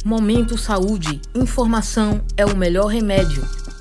Momento Saúde. Informação é o melhor remédio.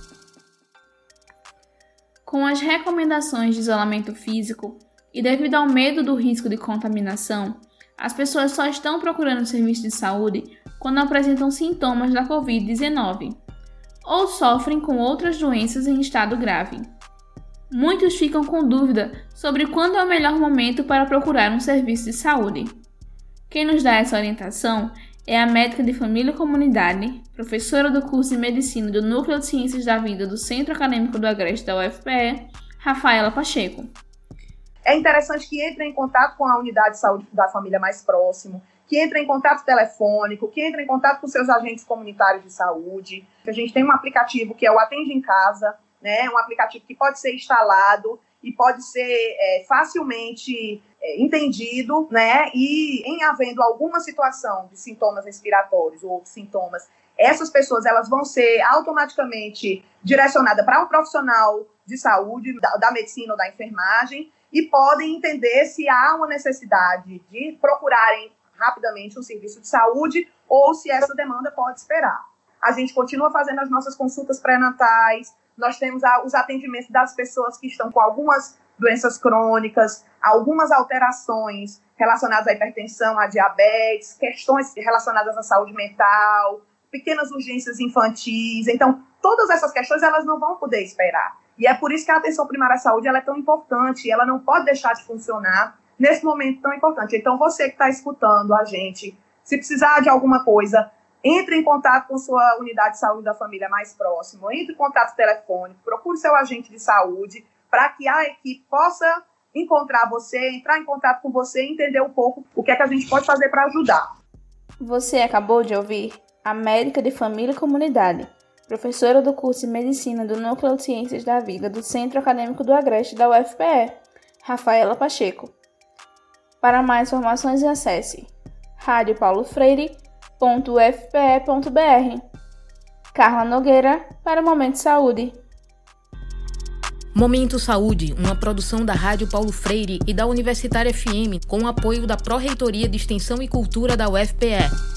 Com as recomendações de isolamento físico e devido ao medo do risco de contaminação, as pessoas só estão procurando serviço de saúde quando apresentam sintomas da Covid-19 ou sofrem com outras doenças em estado grave. Muitos ficam com dúvida sobre quando é o melhor momento para procurar um serviço de saúde. Quem nos dá essa orientação é a médica de família e comunidade, professora do curso de medicina do Núcleo de Ciências da Vida do Centro Acadêmico do Agreste da UFPE, Rafaela Pacheco. É interessante que entre em contato com a unidade de saúde da família mais próximo, que entre em contato telefônico, que entre em contato com seus agentes comunitários de saúde. A gente tem um aplicativo que é o Atende em Casa, né? Um aplicativo que pode ser instalado e pode ser facilmente entendido, né? E em havendo alguma situação de sintomas respiratórios ou outros sintomas, essas pessoas elas vão ser automaticamente direcionadas para um profissional de saúde, da medicina ou da enfermagem, e podem entender se há uma necessidade de procurarem rapidamente um serviço de saúde ou se essa demanda pode esperar. A gente continua fazendo as nossas consultas pré-natais, nós temos os atendimentos das pessoas que estão com algumas doenças crônicas, algumas alterações relacionadas à hipertensão, à diabetes, questões relacionadas à saúde mental, pequenas urgências infantis. Então, todas essas questões elas não vão poder esperar. E é por isso que a atenção primária à saúde ela é tão importante, ela não pode deixar de funcionar nesse momento tão importante. Então, você que está escutando a gente, se precisar de alguma coisa, entre em contato com sua unidade de saúde da família mais próxima, entre em contato telefônico, procure seu agente de saúde, para que a equipe possa encontrar você, entrar em contato com você e entender um pouco o que é que a gente pode fazer para ajudar. Você acabou de ouvir a médica de família e comunidade, professora do curso de medicina do Núcleo de Ciências da Vida do Centro Acadêmico do Agreste da UFPE, Rafaela Pacheco. Para mais informações, acesse radiopaulofreire.ufpe.br. Carla Nogueira para o Momento Saúde. Momento Saúde, uma produção da Rádio Paulo Freire e da Universitária FM, com o apoio da Pró-Reitoria de Extensão e Cultura da UFPE.